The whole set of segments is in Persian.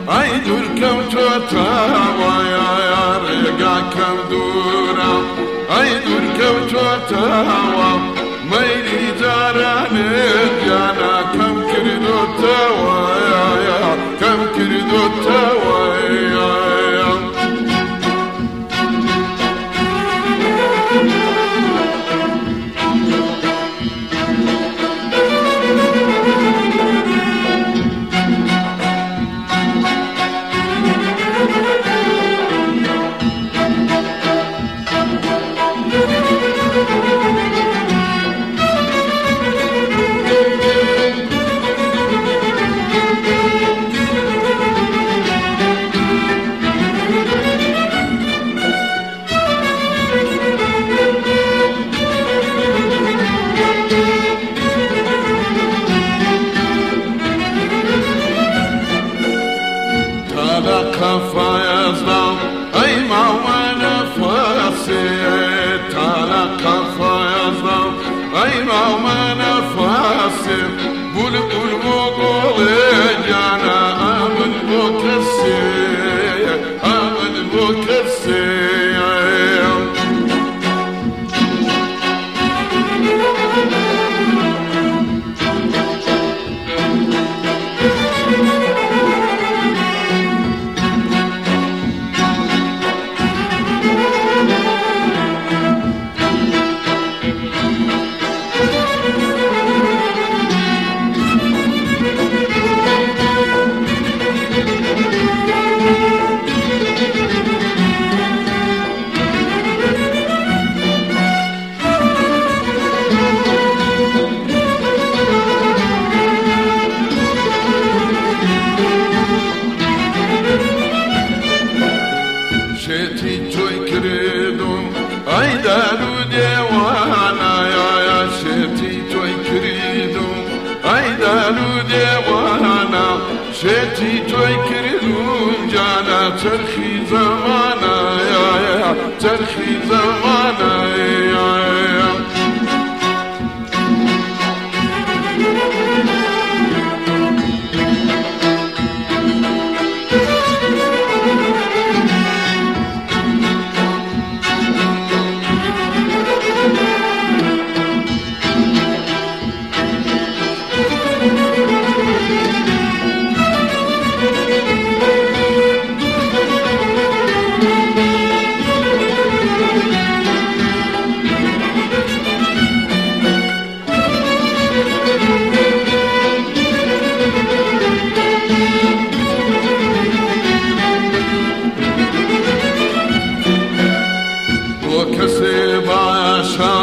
ای دور کم تو توا یا رگا کم دورم ای دور کم تو توا میری جارانه جانا کم کردو توا یا کم کردو توا فيصدم أي موان فاسد تلقى فيصدم أي موان فاسد بلبل مقول جانا أمن بكسي أمن بكسي شتی توی کردم ای دارو دیوانا یا شتی توی کردم ای دارو دیوانا شتی توی کردم جانا چرخی زمانا یا چرخی زمانا یا وكسي باشا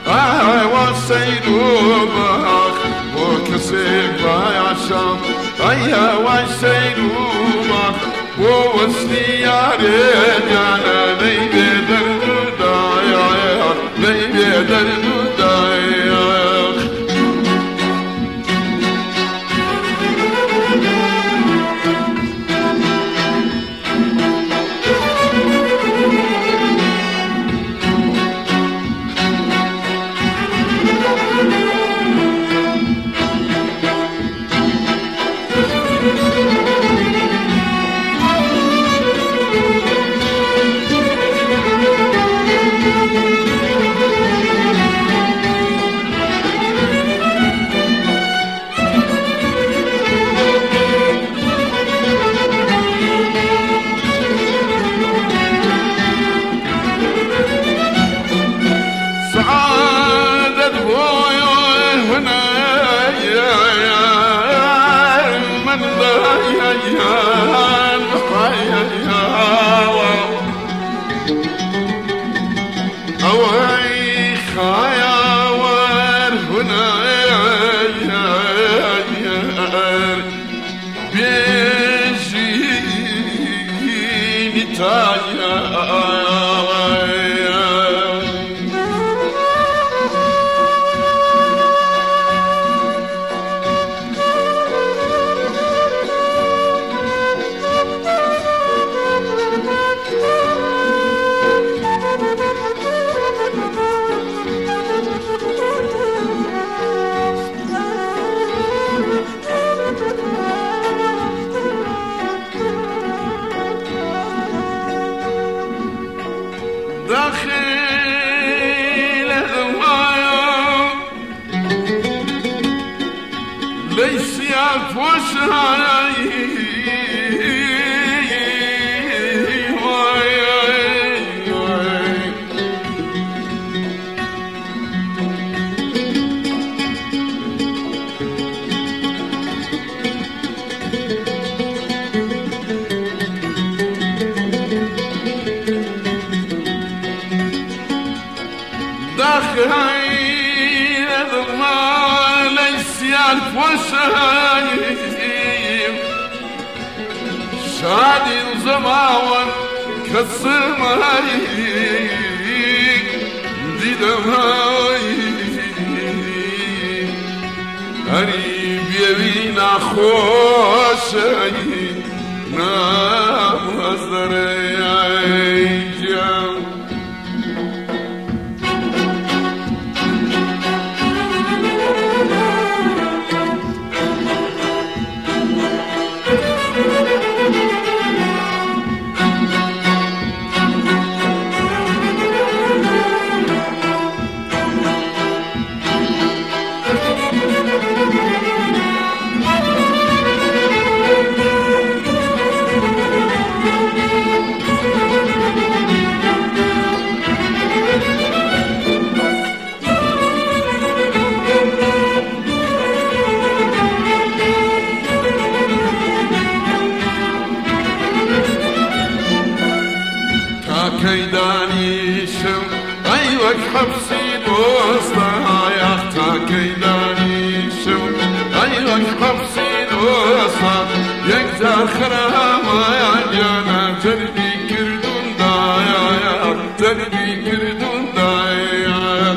وسيروبك وكسي باشا وسيروبك ووصلي يا رجانا ليبي درنودا ليبي درنودا خير ما ليس يعرف وشايف شادي زمان كالسماي دي دماي قريب يبينا خوشاي نام هزري جام كيدانيشم أيوك حبسي دوستا يختا كيدانيشم أيوك حبسي دوستا يكزا خراما يا جانا تربي كردون دايا تربي كردون دايا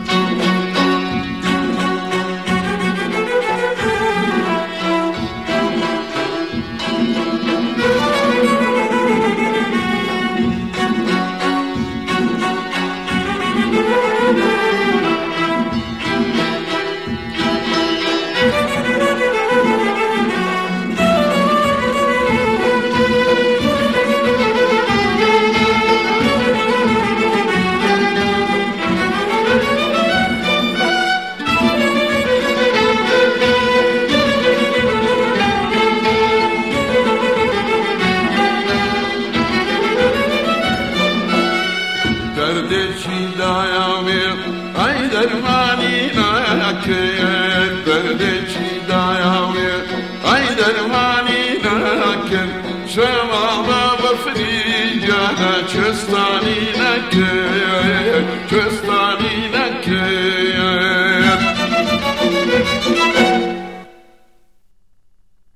دردشی دایامی ای درمانی نکن دردشی دایامی ای درمانی نکن شما بفری جانا چستانی نکن چستانی